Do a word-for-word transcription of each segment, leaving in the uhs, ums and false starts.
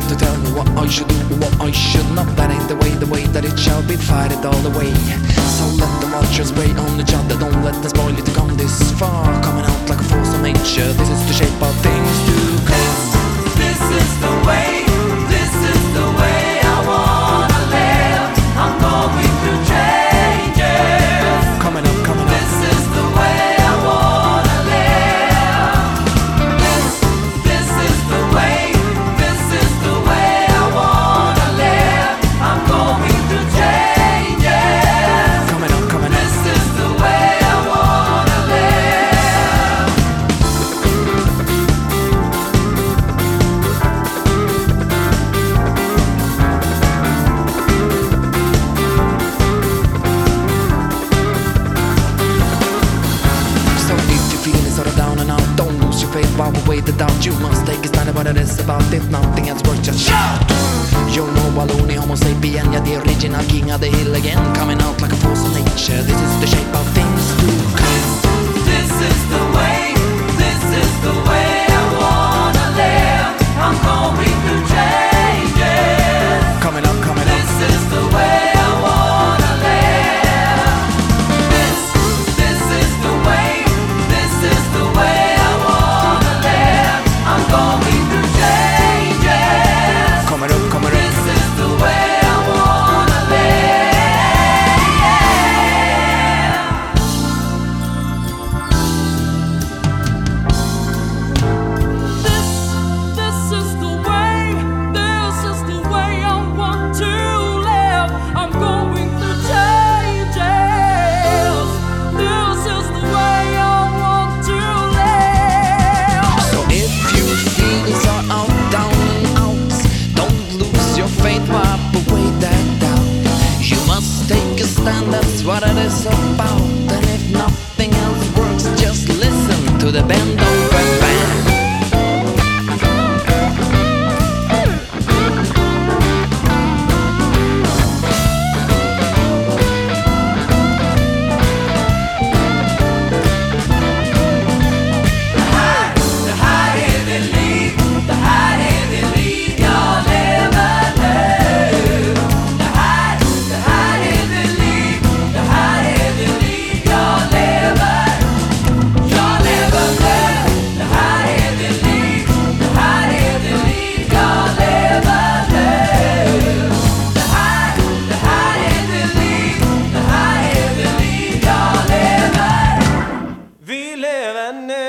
to tell me what I should do or what I should not. That ain't the way, the way that it shall be. Fight it all the way. So let the vultures spray on each other. Don't let them spoil it to come this far. Coming out like a force of nature. This is the shape of things to come. This, this is the way. This is the way I wanna live. I'm going through changes. Coming up, coming up. This is the way I wanna live. This, this is the way. This is the way I wanna live. I'm going through changes. Coming up, coming up. This is the way I wanna live. So if you feel it sort of down and out, don't lose your faith while we wait the doubt. You must take a stand at what it is about. If nothing else works, just shout. You're no baloney, homo sapien. Yeah, the original king of the hill again. Coming out like a force of nature. This is the shape of things to come. This is the way. This is the way I wanna live. I'm going through changes. Coming up, coming up. This is the way I wanna live. This, this is the way. This is the way I wanna live. I'm going through changes. Coming up, coming up. This is the way I wanna live. This, this is the way. This is the way I want to live. I'm going through changes. This is the way I want to live. So if you feel so out, down and out, don't lose your faith, wipe away that doubt. You must take a stand, that's what it is about. And if nothing else works, just listen to the band on the band. The higher they leave, the higher they leave, you'll never live. The higher, the higher they leave, the higher they leave, you'll never, you'll never live. The higher they leave, the higher they leave, you'll never live. The higher, the higher they leave, the higher they leave, you'll never. Vi lever nu.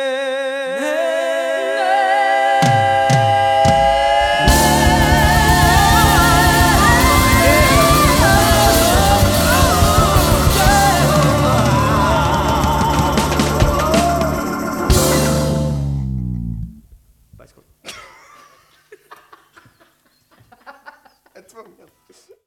Jag är tvungen.